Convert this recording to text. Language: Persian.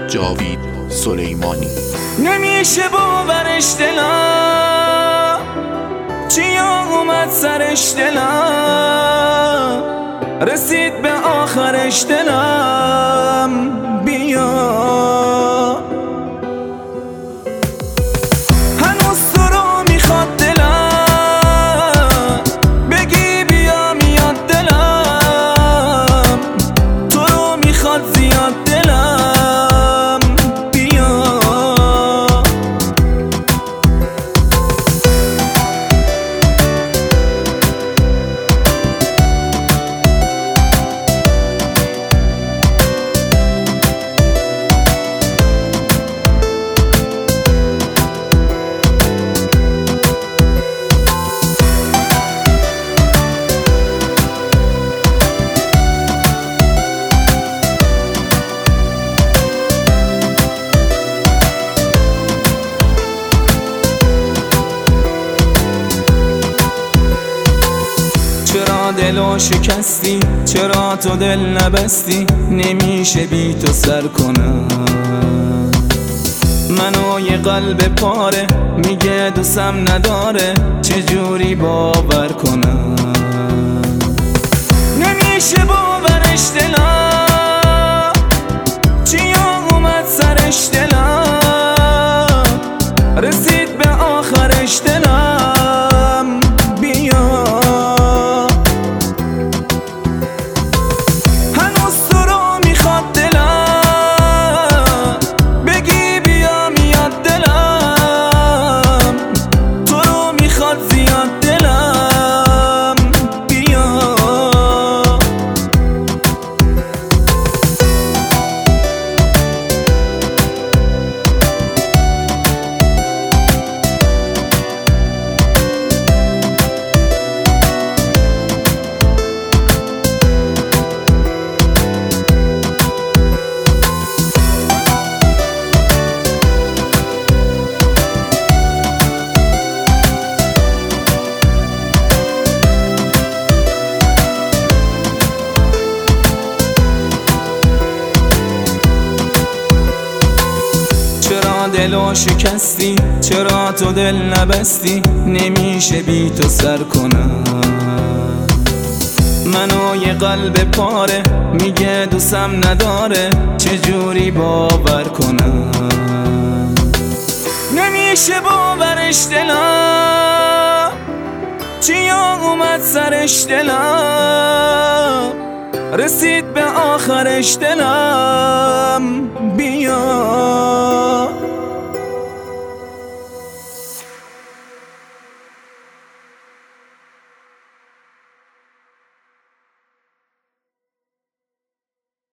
جاوید سلیمانی. نمیشه باورش دلم، چیا اومد سرش دلم، رسید به آخرش دلم، بیا هنوز تو رو میخواد دلم، بگی بیا میاد دلم، تو رو میخواد زیاد دلم، بیا چرا دلو شکستی، چرا تو دل نبستی، نمیشه بی تو سر کنم. منو یه قلب پاره میگه دوستم نداره، چجوری باور کنم. نمیشه باورش دلم، چیا اومد سرش دلم، رسید به آخرش دلم، بیا زیاد دلم، بیا چرا دلو شکستی، چرا تو دل نبستی، نمیشه بی تو سر کنم. منو یه قلب پاره میگه دوستم نداره، چجوری باور کنم. نمیشه باورش دلم، چیا اومد سرش دلم، رسید به آخرش دلم، بیا